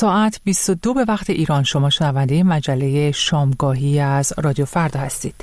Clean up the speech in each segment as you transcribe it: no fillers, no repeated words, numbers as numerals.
ساعت 22 به وقت ایران. شما شنونده مجله شامگاهی از رادیو فردا هستید.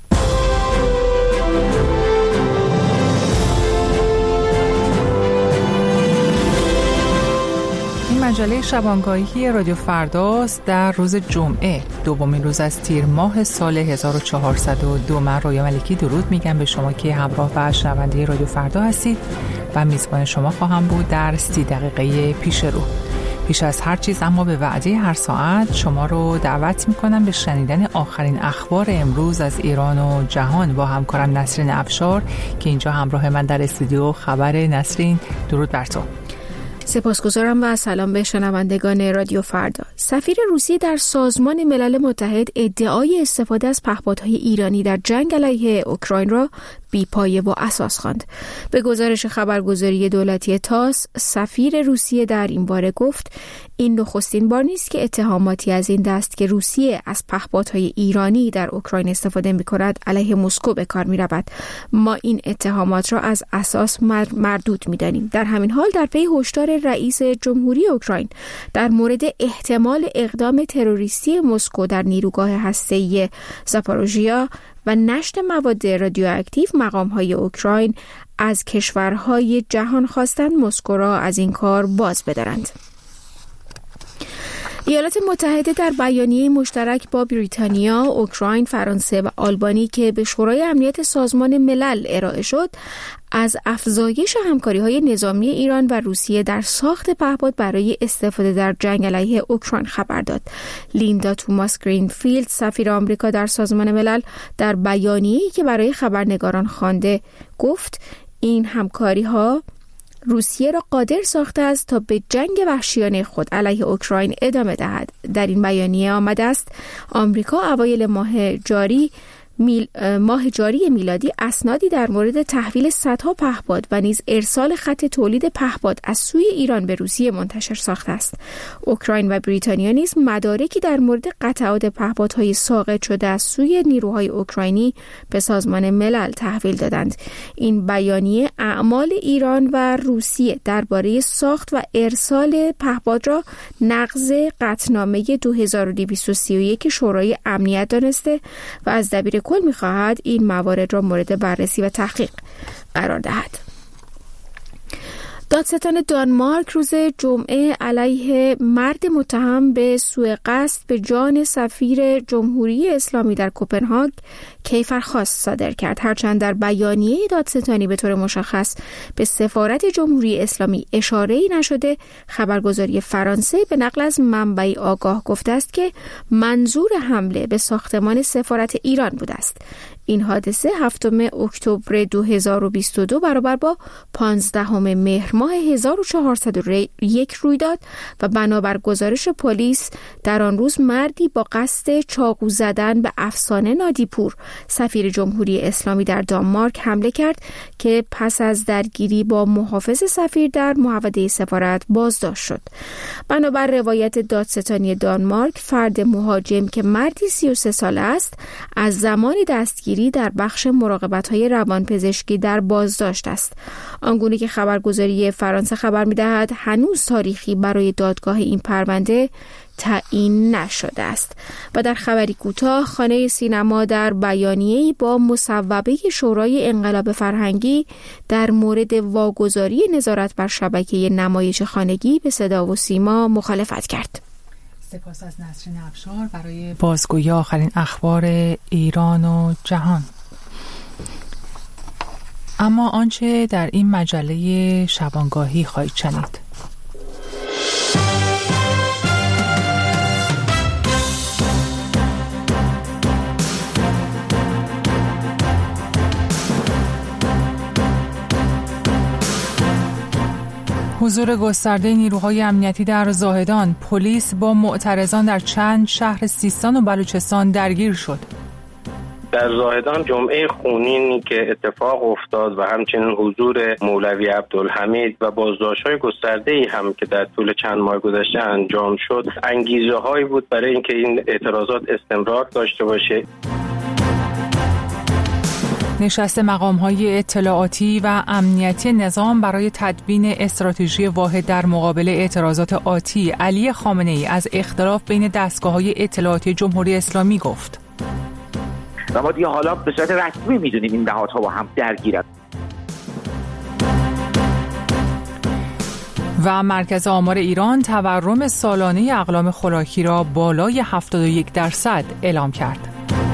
این مجله شبانگاهی رادیو فرداست. در روز جمعه دومین روز از تیر ماه سال 1402. من رویا ملکی درود میگم به شما که همراه و شنونده رادیو فردا هستید و میزبان شما خواهم بود در 30 دقیقه پیش رو. پیش از هر چیز اما به وعده هر ساعت شما رو دعوت میکنم به شنیدن آخرین اخبار امروز از ایران و جهان با همکارم نسرین افشار که اینجا همراه من در استودیو. خبر نسرین؟ درود بر تو. سپاسگزارم و سلام به شنوندگان رادیو فردا. سفیر روسیه در سازمان ملل متحد ادعای استفاده از پهپادهای ایرانی در جنگ علیه اوکراین را بی‌پایه و اساس خواند. به گزارش خبرگزاری دولتی تاس، سفیر روسیه در این باره گفت این نخستین بار نیست که اتهاماتی از این دست که روسیه از پهپادهای ایرانی در اوکراین استفاده می‌کند علیه مسکو به کار می‌رود. ما این اتهامات را از اساس مردود می‌دانیم. در همین حال در پی هشدار رئیس جمهوری اوکراین در مورد احتمال اقدام تروریستی مسکو در نیروگاه هسته‌ای زاپاروژیا و نشت مواد رادیواکتیو، مقام‌های اوکراین از کشورهای جهان خواستند مسکو را از این کار باز بدارند. ایالات متحده در بیانیه مشترک با بریتانیا، اوکراین، فرانسه و آلبانی که به شورای امنیت سازمان ملل ارائه شد، از افزایش همکاری‌های نظامی ایران و روسیه در ساخت پهپاد برای استفاده در جنگ علیه اوکراین خبر داد. لیندا توماس گرینفیلد، سفیر آمریکا در سازمان ملل، در بیانیه‌ای که برای خبرنگاران خوانده گفت این همکاری‌ها روسیه را قادر ساخته است تا به جنگ وحشیانه خود علیه اوکراین ادامه دهد. در این بیانیه آمده است آمریکا اوایل ماه جاری میلادی اسنادی در مورد تحویل صدها پهپاد و نیز ارسال خط تولید پهپاد از سوی ایران به روسیه منتشر ساخته است. اوکراین و بریتانیا نیز مدارکی در مورد قطعات پهپادهای ساقط شده از سوی نیروهای اوکراینی به سازمان ملل تحویل دادند. این بیانیه اعمال ایران و روسیه درباره ساخت و ارسال پهپاد را نقض قطعنامه 2231 شورای امنیت دانسته و از دبیر کل می‌خواهد این موارد را مورد بررسی و تحقیق قرار دهد. دادستان دانمارک روز جمعه علیه مرد متهم به سوء قصد به جان سفیر جمهوری اسلامی در کوپنهاگ کیفرخواست صادر کرد. هرچند در بیانیه دادستانی به طور مشخص به سفارت جمهوری اسلامی اشاره‌ای نشده، خبرگزاری فرانسه به نقل از منبعی آگاه گفته است که منظور حمله به ساختمان سفارت ایران بوده است. این حادثه 7 اکتبر 2022 برابر با 15 مهر ماه 1401 روی داد و بنابر گزارش پلیس در آن روز مردی با قصد چاقو زدن به افسانه نادیپور، سفیر جمهوری اسلامی در دانمارک حمله کرد که پس از درگیری با محافظ سفیر در محوطه سفارت بازداشت شد. بنابر روایت دادستانی دانمارک، فرد مهاجم که مردی 33 ساله است از زمان دستگیری در بخش مراقبت‌های روانپزشکی در بازداشت است. آنگونه که خبرگزاری فرانسه خبر می‌دهد هنوز تاریخی برای دادگاه این پرونده تعیین نشده است. و در خبری کوتاه، خانه سینما در بیانیه‌ای با مصوبه شورای انقلاب فرهنگی در مورد واگذاری نظارت بر شبکه نمایش خانگی به صدا و سیما مخالفت کرد. سپاس از نسرین افشار برای بازگویی آخرین اخبار ایران و جهان. اما آنچه در این مجله شبانگاهی خواهید شنید: حضور گسترده نیروهای امنیتی در زاهدان، پلیس با معترضان در چند شهر سیستان و بلوچستان درگیر شد. در زاهدان جمعه خونینی که اتفاق افتاد و همچنین حضور مولوی عبدالحمید و بازداشت‌های گسترده‌ای هم که در طول چند ماه گذشته انجام شد، انگیزه‌هایی بود برای اینکه این اعتراضات استمرار داشته باشه. نشست مقام‌های اطلاعاتی و امنیتی نظام برای تدوین استراتژی واحد در مقابل اعتراضات آتی. علی خامنه‌ای از اختلاف بین دستگاه‌های اطلاعاتی جمهوری اسلامی گفت. و ما دیگه حالا به صورت رسمی می‌دونیم این نهادها با هم درگیرند. و مرکز آمار ایران تورم سالانه اقلام خوراکی را بالای 71% اعلام کرد.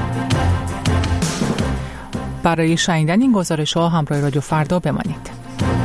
برای شنیدن این گزارش‌ها همراه رادیو فردا بمانید.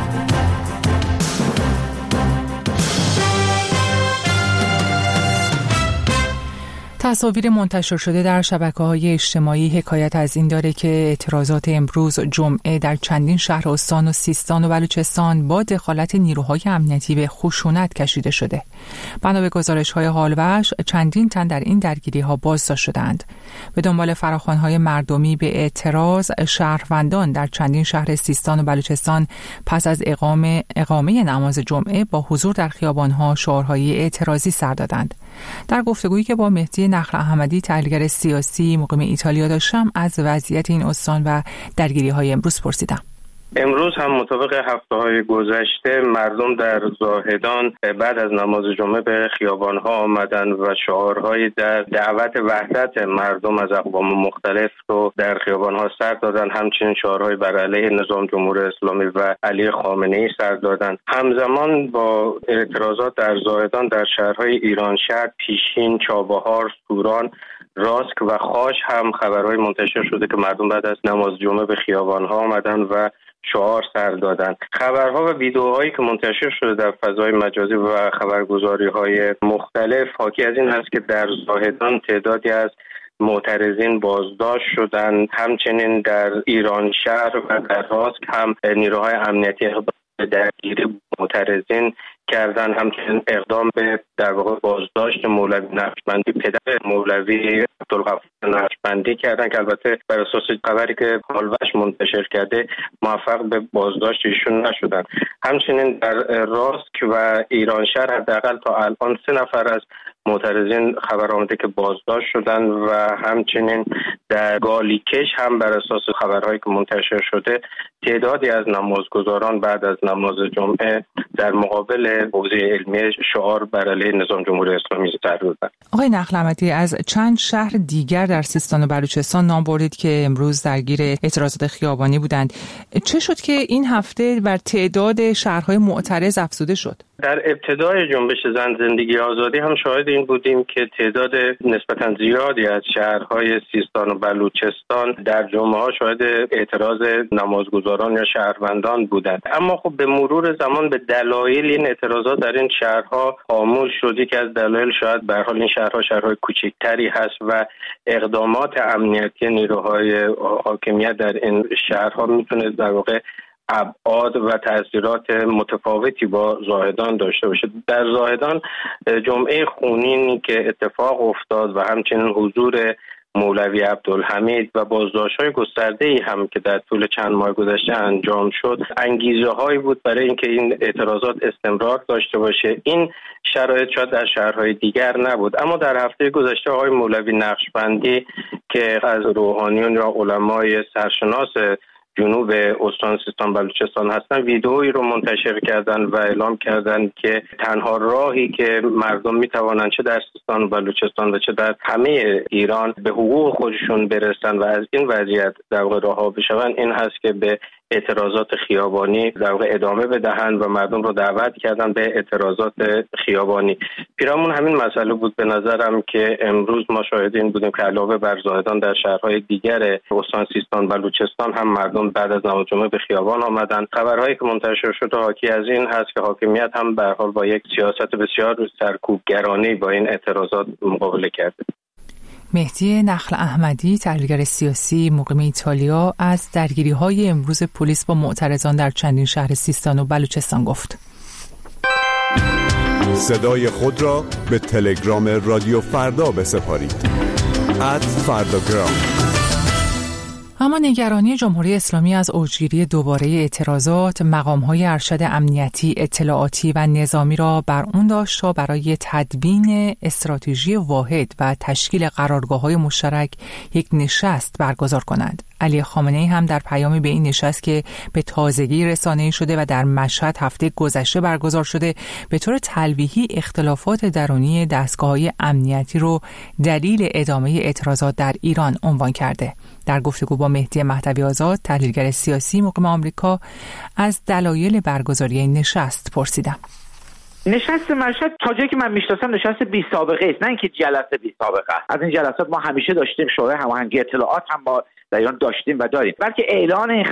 تصاویر منتشر شده در شبکه‌های اجتماعی حکایت از این داره که اعتراضات امروز جمعه در چندین شهر استان و سیستان و بلوچستان با دخالت نیروهای امنیتی به خشونت کشیده شده. بنا به گزارش‌های حالوش چندین تن در این درگیری‌ها بازداشت شدند. به دنبال فراخوان‌های مردمی به اعتراض، شهروندان در چندین شهر سیستان و بلوچستان پس از اقامه نماز جمعه با حضور در خیابان‌ها شعارهای اعتراضی سر دادند. در گفتگویی که با مهدی نخل احمدی تحلیلگر سیاسی مقیم ایتالیا داشتم از وضعیت این استان و درگیری‌های امروز پرسیدم. امروز هم مطابق هفته‌های گذشته مردم در زاهدان بعد از نماز جمعه به خیابان‌ها آمدن و شعارهایی در دعوت وحدت مردم از اقوام مختلف رو در خیابان‌ها سر دادن. همچنین شعارهایی بر علیه نظام جمهوری اسلامی و علی خامنه‌ای سر دادن. همزمان با اعتراضات در زاهدان در شهرهای ایرانشهر، پیشین، چابهار، سوران، راسک و خاش هم خبرهای منتشر شده که مردم بعد از نماز جمعه به خیابان‌ها آمدن و شعار سر دادن. خبرها و ویدیوهایی که منتشر شده در فضای مجازی و خبرگزاری‌های مختلف حاکی از این هست که در زاهدان تعدادی از معترضین بازداشت شدن. همچنین در ایرانشهر و در راسک هم نیروهای امنیتی درگیری معترضین کردن. همچنین اقدام به در واقع بازداشت مولوی نقشبندی، پدر مولوی عبدالغفار نقشبندی کردن که البته بر اساس خبری که حالوش منتشر کرده موفق به بازداشت ایشون نشدن. همچنین در راسک و ایرانشهر حداقل تا الان 3 نفر از معترضین خبر آمده که بازداشت شدن و همچنین در گالیکش هم بر اساس خبرهایی که منتشر شده تعدادی از نمازگزاران بعد از نماز جمعه در مقابل حوزه علمی شعار بر علیه نظام جمهوری اسلامی سر دادند. آقای نخل احمدی، از چند شهر دیگر در سیستان و بلوچستان نام بردید که امروز درگیر اعتراضات خیابانی بودند. چه شد که این هفته بر تعداد شهرهای معترض افزوده شد؟ در ابتدای جنبش زن زندگی آزادی هم شاهد این بودیم که تعداد نسبتاً زیادی از شهرهای سیستان و بلوچستان در جمعه ها شاهد اعتراض نمازگزاران یا شهروندان بودند. اما خب به مرور زمان به دلایل این اعتراضات در این شهرها خاموش شد. که از دلایل شاید به هر حال این شهرهای کوچکتری هست و اقدامات امنیتی نیروهای حاکمیت در این شهرها میتونه در واقع ابعاد و تأثیرات متفاوتی با زاهدان داشته باشه. در زاهدان جمعه خونینی که اتفاق افتاد و همچنین حضور مولوی عبدالحمید و بازداشت‌های گسترده‌ای هم که در طول چند ماه گذشته انجام شد انگیزه‌هایی بود برای اینکه این اعتراضات استمرار داشته باشه. این شرایط شاید در شهرهای دیگر نبود، اما در هفته گذشته آقای مولوی نقشبندی که از روحانیون یا علمای سرشناس جنوب استان سیستان بلوچستان هستن ویدئویی رو منتشر کردن و اعلام کردن که تنها راهی که مردم میتوانند چه در سیستان و بلوچستان و چه در همه ایران به حقوق خودشون برسن و از این وضعیت در واقع رها بشون این هست که به اعتراضات خیابانی در واقع ادامه بدهند و مردم رو دعوت کردن به اعتراضات خیابانی. پیرامون همین مسئله بود به نظرم که امروز ما شاهد این بودیم که علاوه بر زاهدان در شهرهای دیگر استان سیستان بلوچستان هم مردم بعد از نماز جمعه به خیابان آمدن. خبرهایی که منتشر شده حاکی از این هست که حاکمیت هم به هر حال با یک سیاست بسیار سرکوبگرانه‌ای با این اعتراضات مقابله کرده. مهدی نخل احمدی تحلیلگر سیاسی مقیم ایتالیا از درگیری‌های امروز پلیس با معترضان در چندین شهر سیستان و بلوچستان گفت. صدای خود را به تلگرام رادیو فردا بسپارید. @فرداگرام. اما نگرانی جمهوری اسلامی از اوجگیری دوباره اعتراضات مقام‌های ارشد امنیتی، اطلاعاتی و نظامی را بر اون داشت تا برای تدوین استراتژی واحد و تشکیل قرارگاه‌های مشترک یک نشست برگزار کنند. علی خامنه‌ای هم در پیامی به این نشست که به تازگی رسانه‌ای شده و در مشهد هفته گذشته برگزار شده به طور تلویحی اختلافات درونی دستگاه‌های امنیتی رو دلیل ادامه اعتراضات در ایران عنوان کرده. در گفتگو با مهدی مهدوی آزاد، تحلیلگر سیاسی مقیم آمریکا، از دلایل برگزاری این نشست پرسیدم. نشست مشهد تا جایی که من میشناسم نشست بی سابقه است، نه اینکه جلسه بی سابقه است. از این جلسات ما همیشه داشتیم، شورای هماهنگی اطلاعات هم ما در ایران داشتیم و داریم، بلکه اعلان این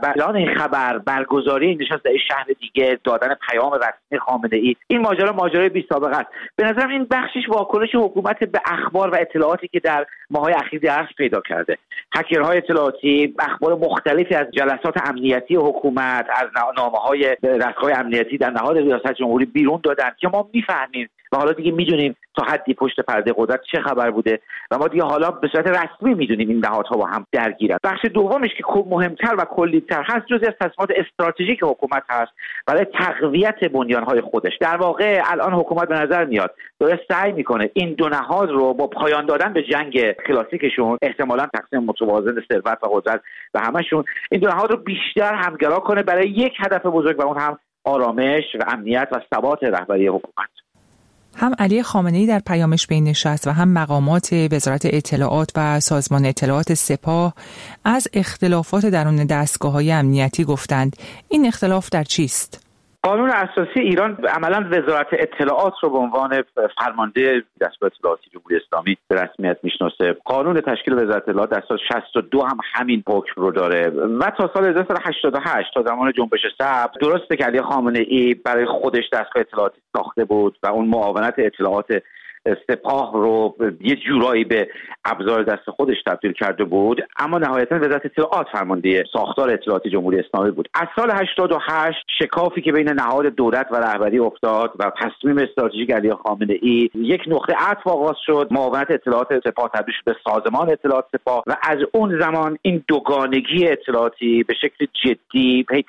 خبر، برگزاری این نشست در شهر دیگه، دادن پیام رسمی خامنه‌ای، این ماجرای بی سابقه است. به نظرم این بخشش واکنش حکومت به اخبار و اطلاعاتی که در ماه‌های اخیر درس پیدا کرده. هکرهای اطلاعاتی اخبار مختلفی از جلسات امنیتی حکومت، از نامه‌های دستگاه امنیتی در نهاد ریاست جمهوری بیرون دادن که ما میفهمیم و حالا دیگه میدونیم تا حدی پشت پرده قدرت چه خبر بوده و ما دیگه حالا به صورت رسمی میدونیم این نهادها با هم درگیرن. بخش دومش که مهمتر و کلی‌تر هست، جزئی از تصمیمات استراتژیک حکومت هست برای تقویت بنیان‌های خودش. در واقع الان حکومت به نظر میاد داره سعی میکنه این دو نهاد رو با پایان دادن به جنگ کلاسیکشون، احتمالاً تقسیم متوازن ثروت و قدرت و همشون، این دو نهاد رو بیشتر همگرا کنه برای یک هدف بزرگ و اون هم آرامش و امنیت و ثبات رهبری حکومت. هم علی خامنه‌ای در پیامش به این نشست و هم مقامات وزارت اطلاعات و سازمان اطلاعات سپاه از اختلافات درون دستگاه‌های امنیتی گفتند. این اختلاف در چیست؟ قانون اساسی ایران عملاً وزارت اطلاعات رو به عنوان فرمانده دستگاه اطلاعاتی جمهوری اسلامی به رسمیت میشناسه. قانون تشکیل وزارت اطلاعات در سال 62 هم همین حکم رو داره و تا سال 1988 تا زمان جنبش سبز، درسته که علی خامنه‌ای برای خودش دستگاه اطلاعاتی ساخته بود و اون معاونت اطلاعات سپاه رو یه جورایی به ابزار دست خودش تبدیل کرده بود، اما نهایتا وزارت اطلاعات فرمانده ساختار اطلاعاتی جمهوری اسلامی بود. از سال 88 شکافی که بین نهاد دولت و رهبری افتاد و تصمیم استراتژیک علی خامنه‌ای، یک نقطه عطف آغاز شد، معاونت اطلاعات سپاه تبدیل شد به سازمان اطلاعات سپاه و از اون زمان این دوگانگی اطلاعاتی به شکل جدی پی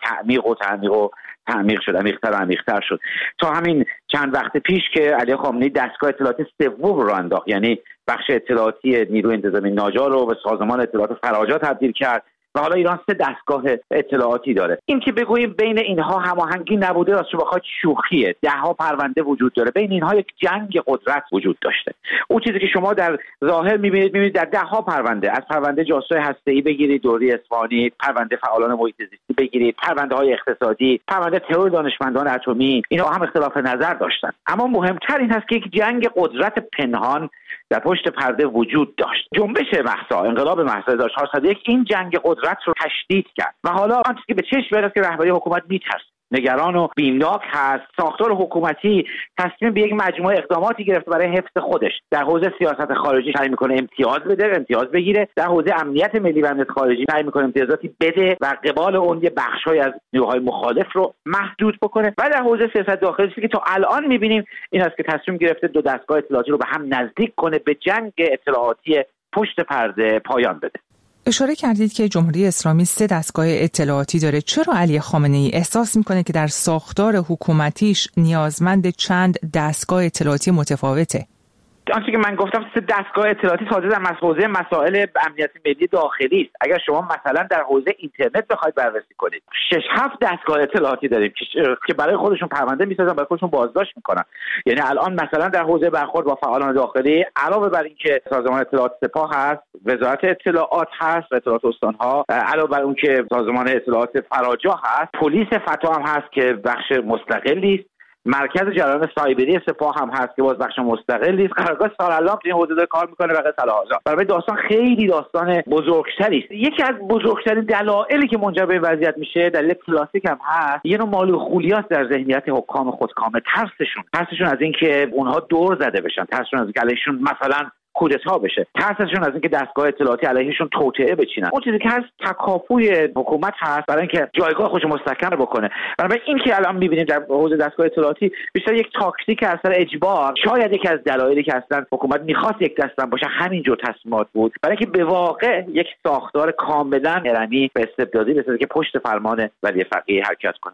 تعمیق شد، عمیق‌تر شد تا همین چند وقت پیش که علی خامنه‌ای دستگاه اطلاعاتی سوم رو انداخت، یعنی بخش اطلاعاتی نیروی انتظامی ناجا رو به سازمان اطلاعات فراجا تبدیل کرد و حالا ایران 3 دستگاه اطلاعاتی داره. این که بگوییم بین اینها هماهنگی نبوده راستش بخواد شوخیه. 10 پرونده وجود داره، بین اینها یک جنگ قدرت وجود داشته. اون چیزی که شما در ظاهر می‌بینید در 10 پرونده، از پرونده جاسوسی هسته‌ای بگیرید، دوری اصفهانی، پرونده فعالان محیط زیستی بگیرید، پرونده‌های اقتصادی، پرونده ترور دانشمندان اتمی، اینا هم اختلاف نظر داشتن. اما مهمتر این هست که یک جنگ قدرت پنهان در پشت پرده وجود داشت. جنبش مهسا، انقلاب مهسا 1401 این جنگ قدرت رو تشدید کرد و حالا آنچه که به چشم میاد که رهبری حکومت میترسه، نگران و بیمناک هست. ساختار حکومتی تصمیم به یک مجموعه اقداماتی گرفته برای حفظ خودش. در حوزه سیاست خارجی سعی میکنه امتیاز بگیره، در حوزه امنیت ملی و امنیت خارجی سعی میکنه امتیازاتی بده و قبال اون یه بخشای از نیروهای مخالف رو محدود بکنه و در حوزه سیاست داخلی که تا الان میبینیم این است که تصمیم گرفته 2 دستگاه اطلاعاتی رو به هم نزدیک کنه، به جنگ اطلاعاتی پشت پرده پایان بده. اشاره کردید که جمهوری اسلامی 3 دستگاه اطلاعاتی داره. چرا علی خامنه‌ای احساس میکنه که در ساختار حکومتیش نیازمند چند دستگاه اطلاعاتی متفاوته؟ آنچه که من گفتم 3 دستگاه اطلاعاتی تازه در حوزه مسائل امنیت ملی داخلی است. اگر شما مثلا در حوزه اینترنت بخواید بررسی کنید، 6-7 دستگاه اطلاعاتی داریم که برای خودشون پرونده میسازن، برای خودشون بازداشت میکنن. یعنی الان مثلا در حوزه برخورد با فعالان داخلی، علاوه بر اینکه سازمان اطلاعات سپاه هست، وزارت اطلاعات هست، اطلاعات استانها، علاوه بر اون که سازمان اطلاعات فراجا هست، پلیس فتا هم هست که بخش مستقلی است، مرکز جرایم سایبری سپاه هم هست که باز بخش مستقلی است، قرارگاه سارالام تو این حوزه داره کار میکنه و غیره. برای داستان خیلی داستان بزرگتری است. یکی از بزرگترین دلایلی که منجر به این وضعیت میشه، دلیل کلاسیک هم هست، یه نوع مالو خولیاست در ذهنیت حکام خودکامه. ترسشون از اینکه اونها دور زده بشن، ترسشون از اینکه علیشون مثلا کودتا بشه، ترسشون از اینکه دستگاه اطلاعاتی علیهشون توطئه بچینن. اون چیزی که هست تکاپوی حکومت هست برای اینکه جایگاه خودش مستحکم بکنه. برای این که الان می‌بینیم در حوزه دستگاه اطلاعاتی بیشتر یک تاکتیک از اثر اجبار، شاید یکی از دلایلی که اصلا حکومت می‌خواست یک دستم باشه همینجور تصمیمات بود، برای اینکه به واقع یک ساختار کاملا هرمی و استبدادی بسازه که پشت فرمان ولی فقیه حرکت کنه.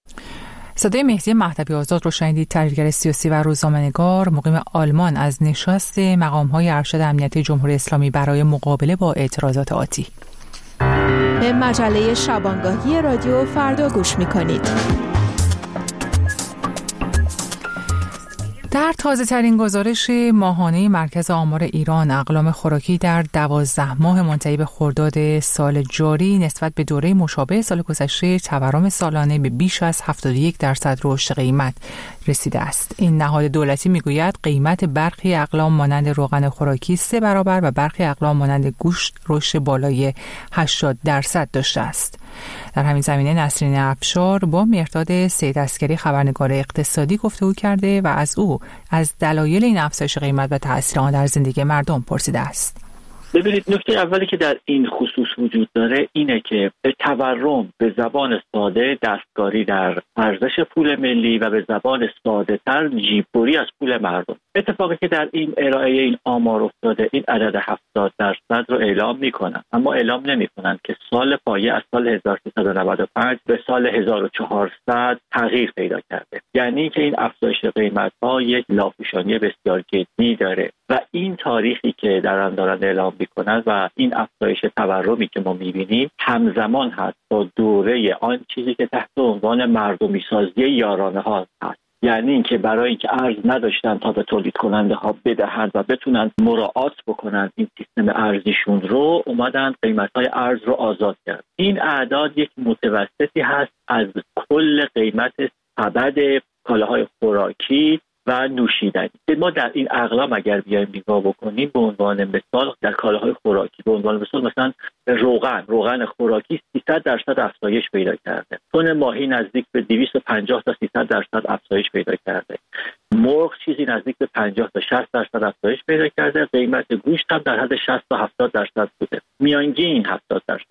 صدای مهدی مهدوی آزاد رو شنیدید، تحلیلگر سیاسی و روزنامه‌نگار مقیم آلمان، از نشست مقام‌های ارشد امنیتی جمهوری اسلامی برای مقابله با اعتراضات آتی. به مجله شبانگاهی رادیو فردا گوش می‌کنید. در تازه‌ترین گزارش ماهانه مرکز آمار ایران، اقلام خوراکی در 12 ماه منتهی به خرداد سال جاری نسبت به دوره مشابه سال گذشته تورم سالانه به بیش از 71% رشد قیمت رسیده است. این نهاد دولتی میگوید قیمت برخی اقلام مانند روغن خوراکی 3 برابر و برخی اقلام مانند گوشت رشد بالای 80% داشته است. در همین زمینه نسرین افشار با مهرداد سیدعسگری خبرنگار اقتصادی گفتگو کرده و از او از دلایل این افزایش قیمت و تأثیر آن در زندگی مردم پرسیده است. ببینید، نکته اولی که در این خصوص وجود داره اینه که تورم به زبان ساده دستکاری در ارزش پول ملی و به زبان ساده تر جیببری از پول مردم. اتفاقی که در این ارائه این آمار افتاده، این عدد 70% رو اعلام میکنن، اما اعلام نمیکنن که سال پایه از سال 1395 به سال 1400 تغییر پیدا کرده. یعنی که این افزایش قیمت ها یک لاپوشانی بسیار جدی داره و این تاریخی که دارن اعلام میکنن و این افزایش تورمی که ما میبینیم همزمان هست با دوره آن چیزی که تحت عنوان مردمی سازی یارانه ها هست. یعنی اینکه برای اینکه ارز نداشتن تا به تولید کننده ها بدهند و بتونن مراعات بکنن این سیستم ارزیشون رو، اومدن قیمت های ارز رو آزاد کرد. این اعداد یک متوسطی هست از کل قیمت سبد کالاهای خوراکی و نوشیدنی. ما در این اقلام اگر بیایم نگاه بکنیم، به عنوان مثال در کالاهای خوراکی، به عنوان مثال مثلا روغن خوراکی 300% افزایش پیدا کرده. تن ماهی نزدیک به 250 تا 300% افزایش پیدا کرده. مرغ چیزی نزدیک به 50 تا 60% افزایش پیدا کرده. قیمت گوشت هم در حد 60 تا 70% بوده. میانگین 70%.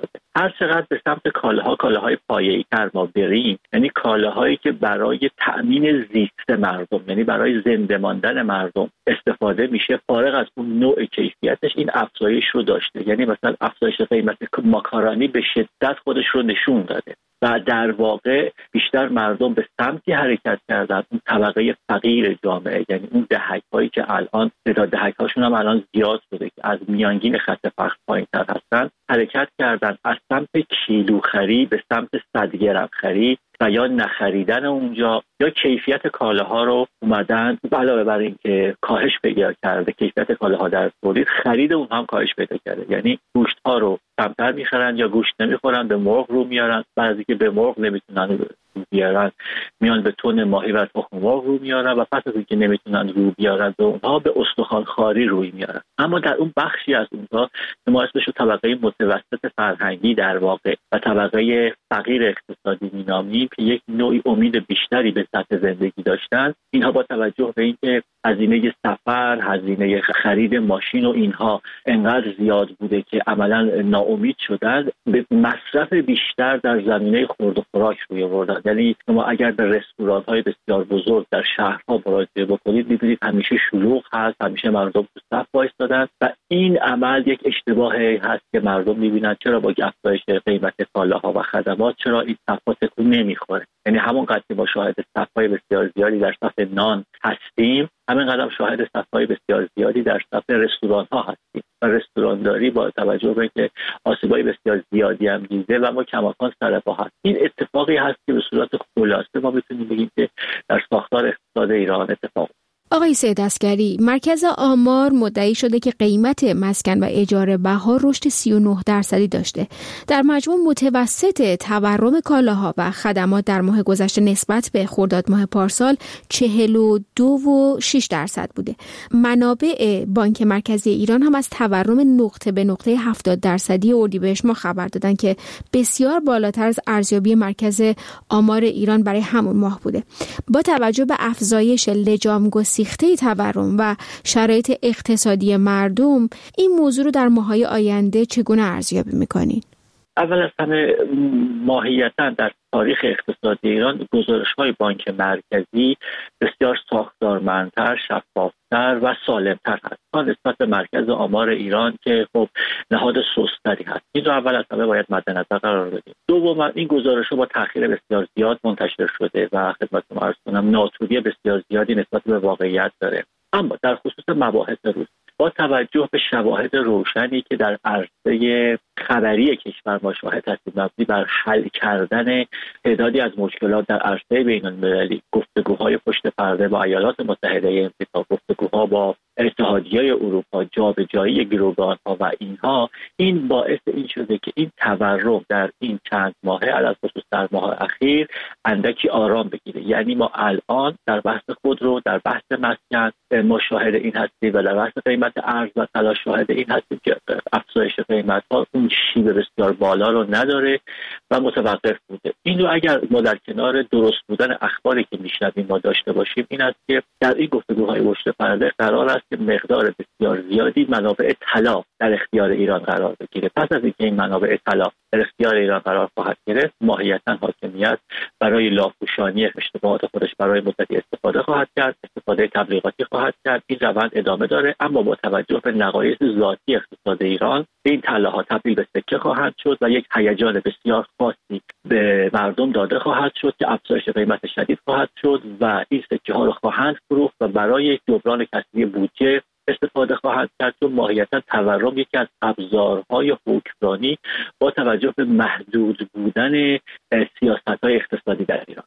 هر چقدر به سمت کالاهای پایه‌ای تر ما بریم، یعنی کالاهایی که برای تأمین زیست مردم، یعنی برای زنده ماندن مردم استفاده میشه، فارغ از اون نوع کیفیتش این افزایش رو داشته. یعنی مثلا افزایش قیمت ماکارونی به شدت خودش رو نشون داده و در واقع بیشتر مردم به سمتی حرکت کردن، اون طبقه فقیر جامعه، یعنی اون دهک‌هایی که الان تعداد دهک‌هاشون هم الان زیاد شده که از میانگین خط فقر پایین‌تر هستن، حرکت کردن از سمت کیلوخری به سمت 100 گرم خری و یا نخریدن اونجا یا کیفیت کالاها رو اومدن علاوه بر این که کاهش پیدا کرده کیفیت کالاها در تولید، خرید اونها هم کاهش پیدا کرده. یعنی گوشت ها رو کمتر میخرن یا گوشت نمیخورن، به مرغ رو میارن. بعضی که به مرغ نمیتونن رو بیارن میان به تن ماهی و تخم مرغ رو میارن و پس از اینکه نمیتونن رو بیارن به اونها به استخوان خاری روی میارن. اما در اون بخشی از اونها که ما اسمش رو طبقه متوسط فرهنگی در واقع و طبقه فقیر اقتصادی مینامیم که یک نوعی امید بیشتری به سطح زندگی داشتن، اینها با توجه به اینکه هزینه سفر، هزینه خرید ماشین و اینها انقدر زیاد بوده که عملا ناامید شدن، به مصرف بیشتر در زمینه خورد و خوراک روی آوردن. یعنی شما اگر به رستوران‌های بسیار بزرگ در شهرها مراجعه بکنید، می‌بینید همیشه شلوغ هست، همیشه مردم تو صف وایسادن و این عمل یک اشتباهی هست که مردم می‌بینن چرا با افزایش قیمت کالاها و خدمات چرا این صف‌ها تکون نمی‌خوره. یعنی همون قدر که ما شاهد صف‌های بسیار زیادی در صف نان هستیم، همین قدر شاهد صف‌های بسیار زیادی در صف رستوران‌ها هستیم و رستورانداری با توجه به اینکه آسیب‌های بسیار زیادی هم دیده و ما کماکان سرپا هست. این اتفاقی هست که به صورت خلاصه ما میتونیم بگیم که در ساختار اقتصاد ایران اتفاق. آقای سیدعسگری، مرکز آمار مدعی شده که قیمت مسکن و اجاره بها رشد 39% داشته. در مجموع متوسط تورم کالاها و خدمات در ماه گذشته نسبت به خرداد ماه پارسال 42.6% بوده. منابع بانک مرکزی ایران هم از تورم نقطه به نقطه 70% اردیبهشت ما خبر دادن که بسیار بالاتر از ارزیابی مرکز آمار ایران برای همون ماه بوده. با توجه به افزایش لجام سیخته تورم و شرایط اقتصادی مردم، این موضوع رو در ماه‌های آینده چگونه ارزیابی می‌کنین؟ اول از همه ماهیتاً در تاریخ اقتصادی ایران گزارش‌های بانک مرکزی بسیار ساختارمندتر، شفاف‌تر و سالم‌تر هست تا نسبت به مرکز آمار ایران که خب نهاد سست‌تری هست. این رو اول از همه باید مد نظر قرار بدیم. دوم، این گزارش‌ها با تأخیر بسیار زیاد منتشر شده و خدمتتون عرض کنم ناتوری بسیار زیادی نسبت به واقعیت داره. اما در خصوص مباحث روز با توجه به شواهد روشنی که در عرصه خبری کشور ما شاهد هستیم، مبنی بر حل کردن تعدادی از مشکلات در عرصه بین‌المللی، گفتگوهای پشت پرده با ایالات متحده امریکا، گفتگوها با اتحادیه اروپا، جابجایی گروگان‌ها و اینها، این باعث این شده که این تورم در این چند ماهه علاوه خصوص در ماه اخیر اندکی آرام بگیره. یعنی ما الان در بحث خودرو، در بحث مسکن ما شاهد این هستیم و در بحث قیمت ارز و طلا شاهد این هستیم که افزایش قیمت‌ها اون شیب بسیار بالا رو نداره و متوقف بوده. این رو اگر ما در کنار درست بودن اخباری که میشنویم ما داشته باشیم، این است که در این گفتگوهای پشت پرده قرار است که مقدار بسیار زیادی منابع طلا در اختیار ایران قرار بگیره. پس از اینکه این منابع طلا در اختیار ایران قرار خواهد گرفت، ماهیتاً حاکمیت برای لاپوشانی اشتباهات خودش برای مدتی استفاده خواهد کرد، استفاده تبلیغاتی خواهد کرد. این روند ادامه داره، اما با توجه به نقایص ذاتی اقتصاد ایران، این طلاها تبدیل به سکه خواهند شد و یک هیجان بسیار خاصی به مردم داده خواهد شد که افزایش قیمت شدید خواهد شد و این سکه ها رو خواهند فروخت و برای جبران کسری بودجه استفاده خواهد کرد. چون ماهیتا تورم یکی از ابزارهای حکمرانی با توجه به محدود بودن سیاست‌های اقتصادی در ایران.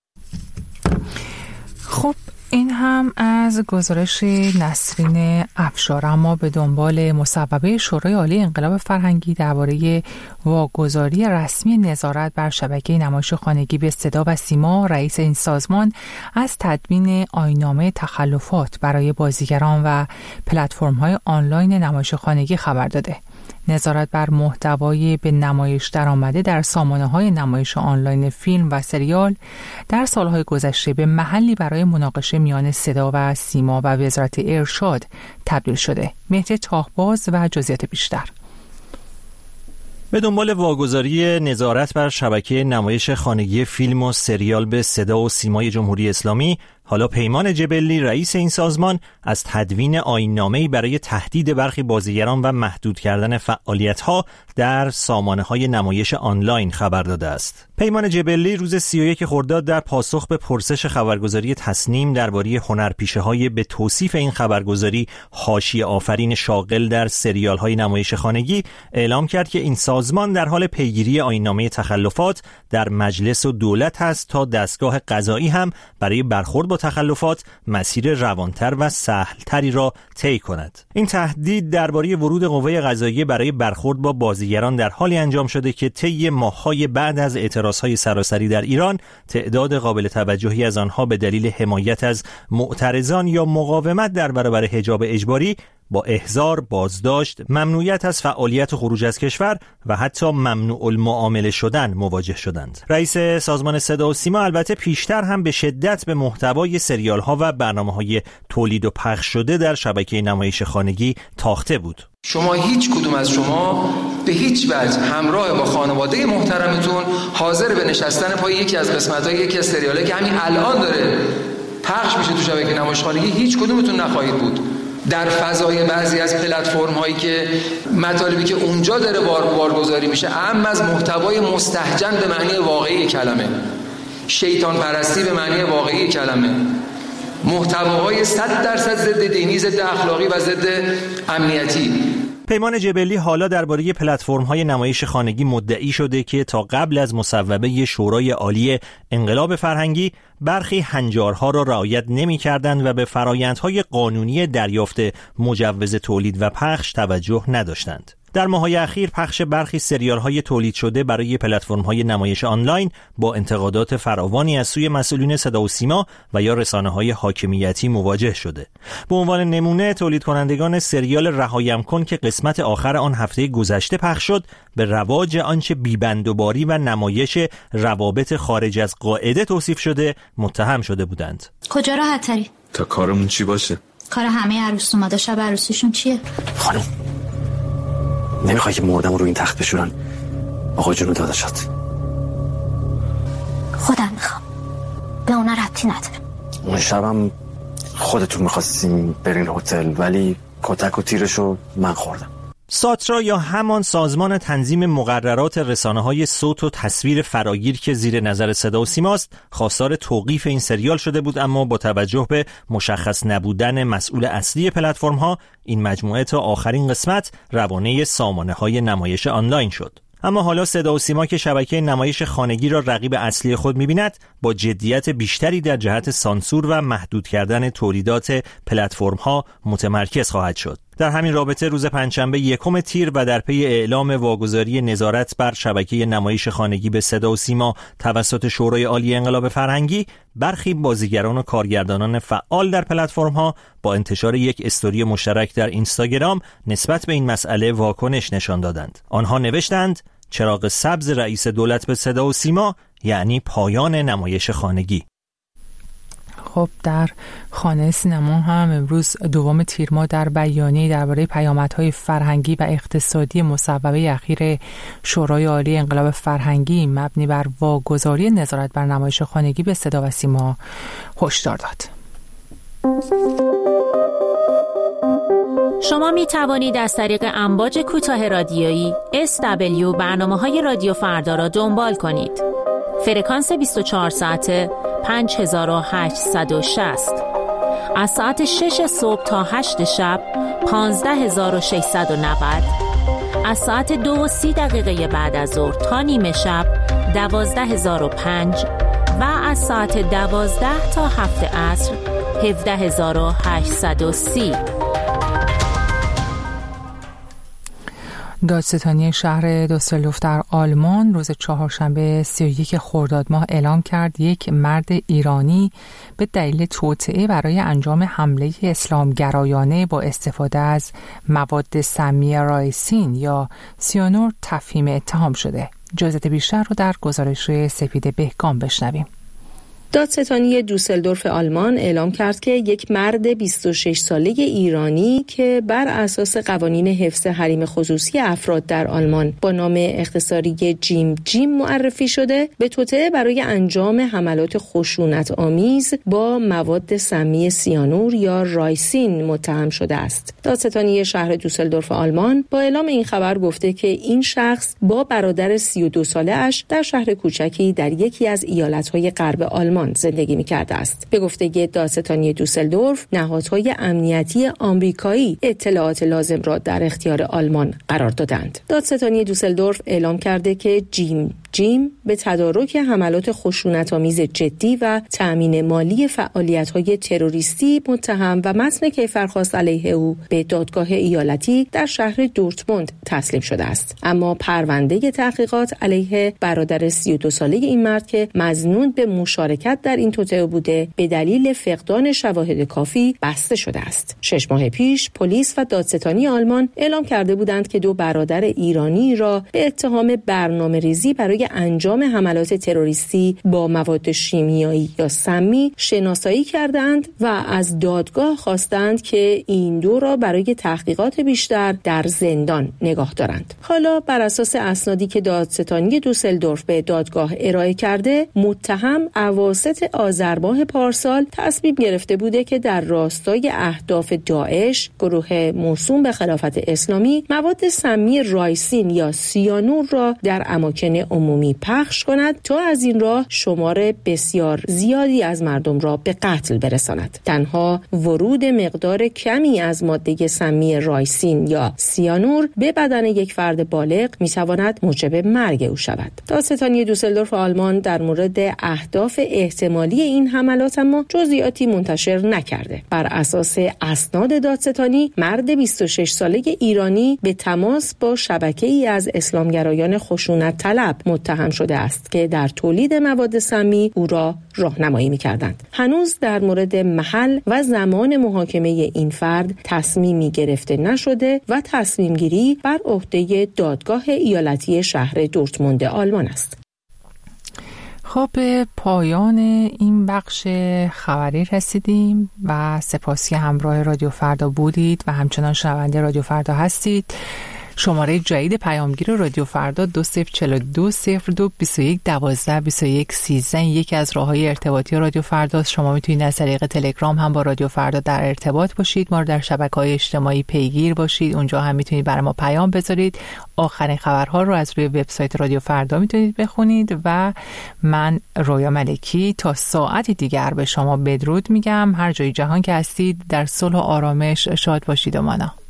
خب این هم از گزارش نسرین افشار. اما به دنبال مصوبه شورای عالی انقلاب فرهنگی درباره واگذاری رسمی نظارت بر شبکه نمایش خانگی به صدا و سیما، رئیس این سازمان از تدوین آیین‌نامه تخلفات برای بازیگران و پلتفرم‌های آنلاین نمایش خانگی خبر داده. نظارت بر محتوای به نمایش درآمده در سامانه‌های نمایش آنلاین فیلم و سریال در سالهای گذشته به محلی برای مناقشه میان صدا و سیما و وزارت ارشاد تبدیل شده. مهدی تاهباز و جزئیات بیشتر. به دنبال واگذاری نظارت بر شبکه نمایش خانگی فیلم و سریال به صدا و سیمای جمهوری اسلامی، حالا پیمان جبلی رئیس این سازمان از تدوین آیین‌نامه‌ای برای تهدید برخی بازیگران و محدود کردن فعالیت‌ها در سامانه‌های نمایش آنلاین خبر داده است. پیمان جبلی روز 31 خرداد در پاسخ به پرسش خبرگزاری تصنیم درباره هنرپیشه‌های به توصیف این خبرگزاری حاشیه آفرین شاغل در سریال‌های نمایش خانگی اعلام کرد که این سازمان در حال پیگیری آیین‌نامه تخلفات در مجلس و دولت است تا دستگاه قضایی هم برای برخورد با تخلفات مسیر روانتر و سهلتری را طی کند. این تهدید درباره ورود قوه قضاییه برای برخورد با بازیگران در حالی انجام شده که طی ماه‌های بعد از اعتراضهای سراسری در ایران تعداد قابل توجهی از آنها به دلیل حمایت از معترضان یا مقاومت در برابر حجاب اجباری با احضار، بازداشت، ممنوعیت از فعالیت و خروج از کشور و حتی ممنوع المعامله شدن مواجه شدند. رئیس سازمان صدا و سیما البته پیشتر هم به شدت به محتوای سریال ها و برنامه‌های تولید و پخش شده در شبکه نمایش خانگی تاخته بود. شما هیچ کدوم از شما به هیچ وجه همراه با خانواده محترمتون حاضر به نشستن پای یکی از قسمت‌های یکی از سریالی که همین الان داره پخش میشه تو شبکه نمایش خانگی هیچ کدومتون نخواهید بود. در فضای بعضی از پلتفرم هایی که مطالبی که اونجا داره بارگذاری میشه اهم از محتوای مستهجن به معنی واقعی کلمه، شیطان پرستی به معنی واقعی کلمه، محتواهای 100% ضد دینی، ضد اخلاقی و ضد امنیتی. پیمان جبلی حالا درباره پلتفرم‌های نمایش خانگی مدعی شده که تا قبل از مصوبه شورای عالی انقلاب فرهنگی برخی هنجارها را رعایت نمی‌کردند و به فرآیندهای قانونی دریافت مجوز تولید و پخش توجه نداشتند. در ماه‌های اخیر پخش برخی سریال‌های تولید شده برای پلتفرم‌های نمایش آنلاین با انتقادات فراوانی از سوی مسئولین صدا و سیما و یا رسانه‌های حاکمیتی مواجه شده. به عنوان نمونه تولید کنندگان سریال رهایم کن که قسمت آخر آن هفته گذشته پخش شد، به رواج آنچه بی‌بندوباری و نمایش روابط خارج از قاعده توصیف شده متهم شده بودند. کجا راحت تری؟ تا کارمون چی باشه؟ کار همه عروس اومده شب عروسیشون چیه؟ خانم نمیخوای که مردم رو این تخت بشورن آقا جونو داداشات؟ خودم میخوام، به اونا ربطی نداره. اون شبم خودتون میخواستیم برین هتل ولی کتک و تیرشو من خوردم. ساترا یا همان سازمان تنظیم مقررات رسانه‌های صوت و تصویر فراگیر که زیر نظر صدا و سیماست خواستار توقیف این سریال شده بود، اما با توجه به مشخص نبودن مسئول اصلی پلتفرم‌ها این مجموعه تا آخرین قسمت روانه سامانه‌های نمایش آنلاین شد. اما حالا صدا و سیما که شبکه نمایش خانگی را رقیب اصلی خود می‌بیند، با جدیت بیشتری در جهت سانسور و محدود کردن تولیدات پلتفرم‌ها متمرکز خواهد شد. در همین رابطه روز پنجشنبه 1 تیر و در پی اعلام واگذاری نظارت بر شبکه نمایش خانگی به صدا و سیما توسط شورای عالی انقلاب فرهنگی، برخی بازیگران و کارگردانان فعال در پلتفرم‌ها با انتشار یک استوری مشترک در اینستاگرام نسبت به این مسئله واکنش نشان دادند. آنها نوشتند: چراغ سبز رئیس دولت به صدا و سیما یعنی پایان نمایش خانگی. خب در خانه سینما هم امروز 2 تیر ماه در بیانیه درباره پیامدهای فرهنگی و اقتصادی مصوبه اخیر شورای عالی انقلاب فرهنگی مبنی بر واگذاری نظارت بر نمایش خانگی به صدا و سیما هشدار داد. شما می توانید از طریق امواج کوتاه رادیویی SW برنامه‌های رادیو فردا را دنبال کنید. فرکانس 24 ساعته 5860. از ساعت 6 صبح تا 8 شب 15690. از ساعت 2:30 بعد از ظهر تا نیمه شب 12005 و از ساعت 12 تا 7 عصر 17830. دادستانی شهر دوسلدورف در آلمان روز چهارشنبه 31 خرداد ماه اعلام کرد یک مرد ایرانی به دلیل توطئه برای انجام حمله اسلامگرایانه با استفاده از مواد سمی رایسین یا سیانور تفهیم اتهام شده. جزئیات بیشتر رو در گزارش سپید بهگام بشنویم. دادستانی دوسلدورف آلمان اعلام کرد که یک مرد 26 ساله ایرانی که بر اساس قوانین حفظ حریم خصوصی افراد در آلمان با نام اختصاری جیم معرفی شده، به توطئه برای انجام حملات خشونت آمیز با مواد سمی سیانور یا رایسین متهم شده است. دادستانی شهر دوسلدورف آلمان با اعلام این خبر گفته که این شخص با برادر 32 ساله اش در شهر کوچکی در یکی از ایالت‌های غرب آلمان زندگی می‌کرده است. به گفته دادستانی دوسلدورف، نهادهای امنیتی آمریکایی اطلاعات لازم را در اختیار آلمان قرار دادند. دادستانی دوسلدورف اعلام کرده که جیم به تدارک حملات خشونت‌آمیز جدی و تأمین مالی فعالیت‌های تروریستی متهم و متن کیفرخواست علیه او به دادگاه ایالتی در شهر دورتموند تسلیم شده است. اما پرونده تحقیقات علیه برادر 32 ساله این مرد که مظنون به مشارکت در این توطئه بوده به دلیل فقدان شواهد کافی بسته شده است. 6 ماه پیش پلیس و دادستانی آلمان اعلام کرده بودند که 2 برادر ایرانی را به اتهام برنامه‌ریزی برای انجام حملات تروریستی با مواد شیمیایی یا سمی شناسایی کردند و از دادگاه خواستند که این 2 را برای تحقیقات بیشتر در زندان نگاه دارند. حالا بر اساس اسنادی که دادستانی دوسلدورف به دادگاه ارائه کرده، متهم اواسط آذر ماه پارسال تصمیم گرفته بوده که در راستای اهداف داعش، گروه موسوم به خلافت اسلامی، مواد سمی رایسین یا سیانور را در اماکن عمومی پخش کند تا از این راه شمار بسیار زیادی از مردم را به قتل برساند. تنها ورود مقدار کمی از ماده سمی رایسین یا سیانور به بدن یک فرد بالغ می‌تواند موجب مرگ او شود. دادستانی دوسلدورف آلمان در مورد اهداف احتمالی این حملات اما جزئیاتی منتشر نکرده. بر اساس اسناد دادستانی، مرد 26 ساله ایرانی به تماس با شبکه‌ای از اسلامگرایان خشونت طلب متهم شده است که در تولید مواد سمی او را راهنمایی می‌کردند. هنوز در مورد محل و زمان محاکمه این فرد تصمیمی گرفته نشده و تصمیم گیری بر عهده دادگاه ایالتی شهر دورتموند آلمان است. خب به پایان این بخش خبری رسیدیم و سپاسی همراه رادیو فردا بودید و همچنان شنونده رادیو فردا هستید. شماره جدید پیامگیر رادیو فردا 20420221122113 یکی از راههای ارتباطی رادیو فردا. شما میتونید از طریق تلگرام هم با رادیو فردا در ارتباط باشید، ما رو در شبکه‌های اجتماعی پیگیر باشید، اونجا هم میتونید برای ما پیام بذارید. آخرین خبرها رو از روی وبسایت رادیو فردا میتونید بخونید و من رویا ملکی تا ساعتی دیگر به شما بدرود میگم. هر جای جهان که هستید در صلح و آرامش شاد باشید و مانا.